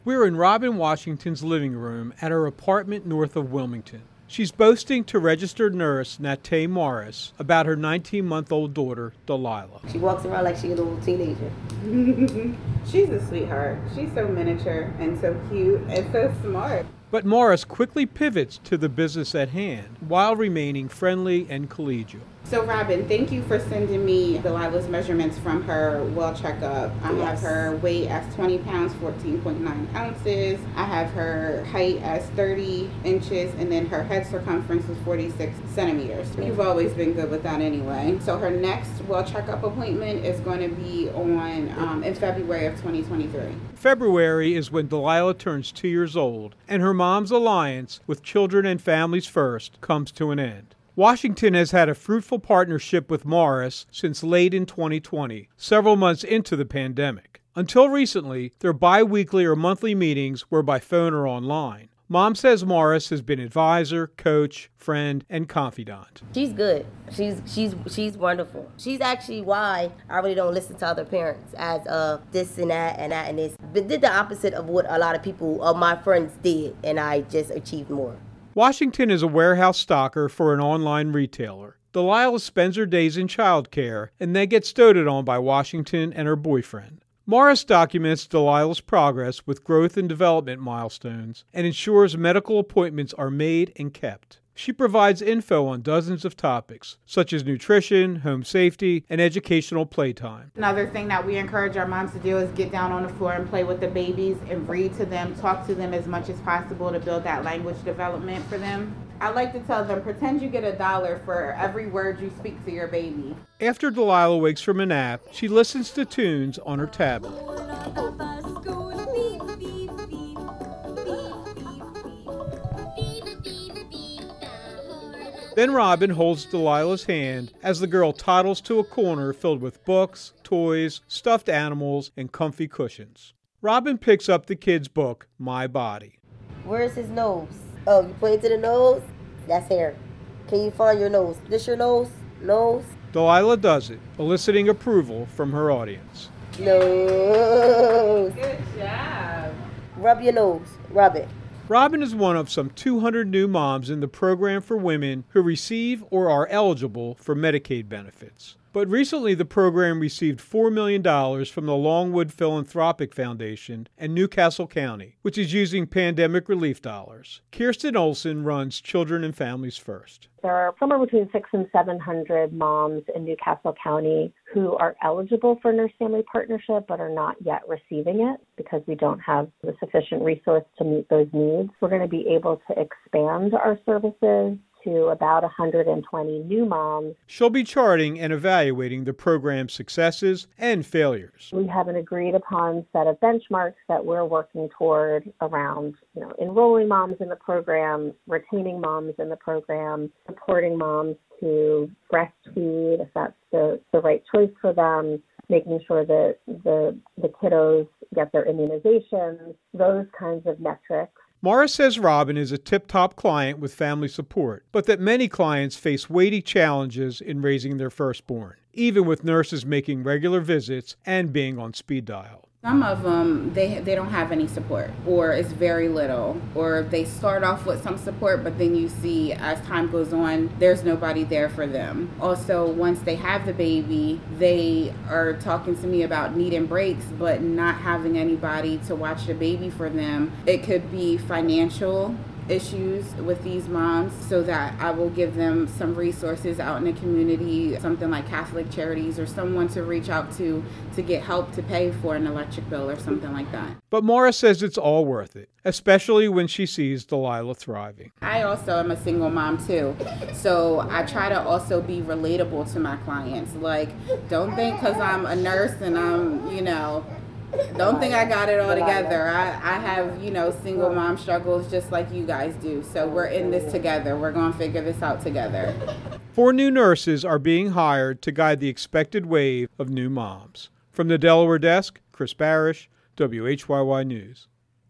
We're in Robin Washington's living room at her apartment north of Wilmington. She's boasting to registered nurse Nate Morris about her 19-month-old daughter, Delilah. She walks around like she's a little teenager. She's a sweetheart. She's so miniature and so cute and so smart. But Morris quickly pivots to the business at hand while remaining friendly and collegial. So Robin, thank you for sending me Delilah's measurements from her well checkup. I have her weight as 20 pounds, 14.9 ounces. I have her height as 30 inches, and then her head circumference is 46 centimeters. You've always been good with that anyway. So her next well checkup appointment is going to be on in February of 2023. February is when Delilah turns 2 years old, and her mom's alliance with Children and Families First comes to an end. Washington has had a fruitful partnership with Morris since late in 2020, several months into the pandemic. Until recently, their bi-weekly or monthly meetings were by phone or online. Mom says Morris has been advisor, coach, friend, and confidant. She's good. She's wonderful. She's actually why I really don't listen to other parents as this and that and this. But did the opposite of what a lot of people, of my friends did, and I just achieved more. Washington is a warehouse stocker for an online retailer. Delilah spends her days in childcare and then gets doted on by Washington and her boyfriend. Morris documents Delilah's progress with growth and development milestones and ensures medical appointments are made and kept. She provides info on dozens of topics, such as nutrition, home safety, and educational playtime. Another thing that we encourage our moms to do is get down on the floor and play with the babies and read to them, talk to them as much as possible to build that language development for them. I like to tell them, pretend you get $1 for every word you speak to your baby. After Delilah wakes from a nap, she listens to tunes on her tablet. Then Robin holds Delilah's hand as the girl toddles to a corner filled with books, toys, stuffed animals, and comfy cushions. Robin picks up the kid's book, My Body. Where's his nose? Oh, you point to the nose? That's hair. Can you find your nose? This your nose? Nose? Delilah does it, eliciting approval from her audience. Nose. Good job. Rub your nose. Rub it. Robin is one of some 200 new moms in the program for women who receive or are eligible for Medicaid benefits. But recently the program received $4 million from the Longwood Philanthropic Foundation and Newcastle County, which is using pandemic relief dollars. Kirsten Olson runs Children and Families First. There are somewhere between 600 and 700 moms in Newcastle County who are eligible for Nurse Family Partnership but are not yet receiving it because we don't have the sufficient resource to meet those needs. We're going to be able to expand our services to about 120 new moms. She'll be charting and evaluating the program's successes and failures. We have an agreed upon set of benchmarks that we're working toward around, enrolling moms in the program, retaining moms in the program, supporting moms to breastfeed if that's the right choice for them, making sure that the kiddos get their immunizations, those kinds of metrics. Morris says Robin is a tip-top client with family support, but that many clients face weighty challenges in raising their firstborn, even with nurses making regular visits and being on speed dial. Some of them, they don't have any support, or it's very little, or they start off with some support, but then you see as time goes on, there's nobody there for them. Also, once they have the baby, they are talking to me about needing breaks, but not having anybody to watch the baby for them. It could be financial issues with these moms, so that I will give them some resources out in the community, something like Catholic Charities or someone to reach out to get help to pay for an electric bill or something like that. But Morris says it's all worth it, especially when she sees Delilah thriving. I also am a single mom too, so I try to also be relatable to my clients. Like, don't think because I'm a nurse and I'm, don't think I got it all together. I have, single mom struggles just like you guys do. So we're in this together. We're going to figure this out together. 4 new nurses are being hired to guide the expected wave of new moms. From the Delaware desk, Chris Barish, WHYY News.